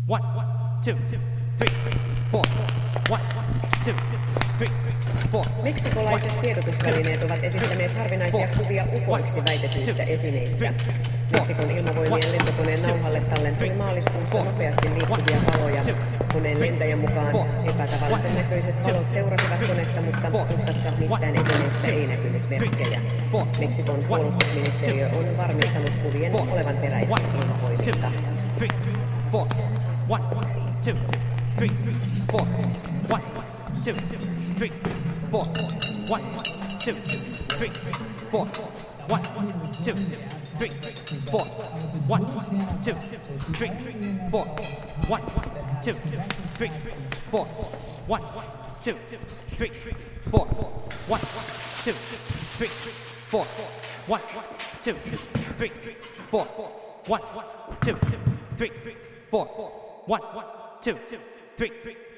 One, two, three, four. One, two, three, four. Meksikolaiset tiedotusvälineet ovat esittäneet harvinaisia kuvia ufoiksi väitetyistä esineistä. Meksikon ilmavoimien lentokoneen nauhalle tallentui maaliskuussa nopeasti liikkuvia valoja. Koneen lentäjän mukaan epätavallisen näköiset valot seurasivat konetta, mutta tutkassa mistään esineestä ei näkynyt merkkejä. Meksikon puolustusministeriö on varmistanut kuvien olevan peräisin ilmavoimilta. One, two, three, four. One, two, three, four. One, two, three, four. One, two, three, four. One, two, three, four. One, two, three, four. One, two, three, four. One, two, three, four. One, two, three, four. One, two, three, four. One, two, three,